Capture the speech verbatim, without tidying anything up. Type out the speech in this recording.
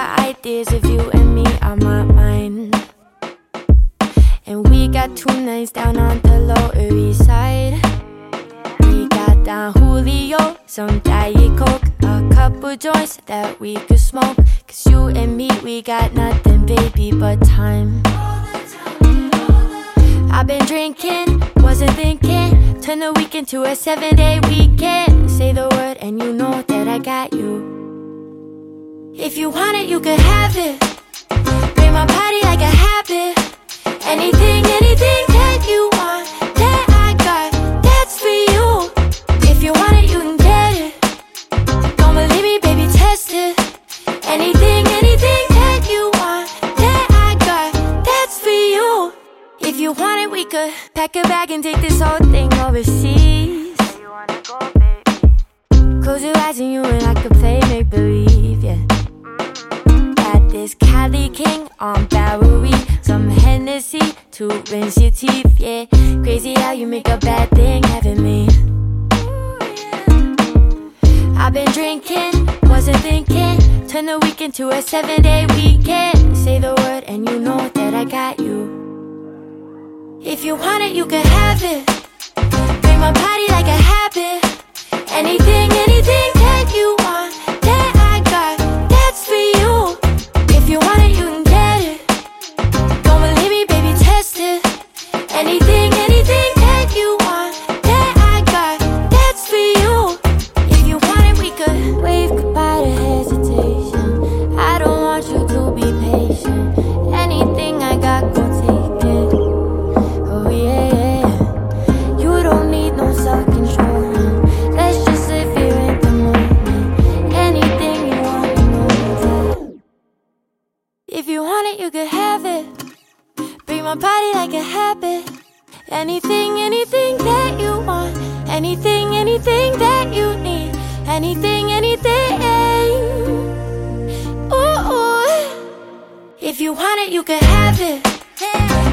got ideas if you and me are my mind. And we got two nights down on the Lower East Side. We got Don Julio, some Diet Coke, a couple joints that we could smoke. Cause you and me, we got nothing, baby, but time. I've been drinking, wasn't thinking. Turn the weekend to a seven-day weekend. Say the word and you know that I got you. If you want it, you could have it. Bring my body like a habit. Anything, anything that you want, that I got, that's for you. If you want it, you can get it. Don't believe me, baby, test it. Anything, anything that you want, that I got, that's for you. If you want it, we could pack a bag and take this whole thing overseas. Where you wanna go, baby? Close your eyes and you and I could play make-believe, yeah. Got this Cali King on Bowery, some Hennessy to rinse your teeth, yeah. Crazy how you make a bad thing heavenly. I've been drinking, wasn't thinking. Turn the weekend to a seven-day weekend. Say the word and you know that I got you. If you want it, you could have it. Bring my body like a habit. Anything, anything that you want, that I got, that's for you. If you want it, you can get it. Don't believe me, baby, test it. Anything, anything that you want, that I got, that's for you. If you want it, we could wave goodbye to hesitation. I don't want you to be patient. Anything I got, go take it. Oh yeah, yeah. You don't need no self-control. Let's just live here in the moment. Anything you want, you know that. If you want it, you could have it. Bring my body like a habit. Anything, anything that you want. Anything, anything that you need. Anything, anything. Ooh, ooh. If you want it, you could have it.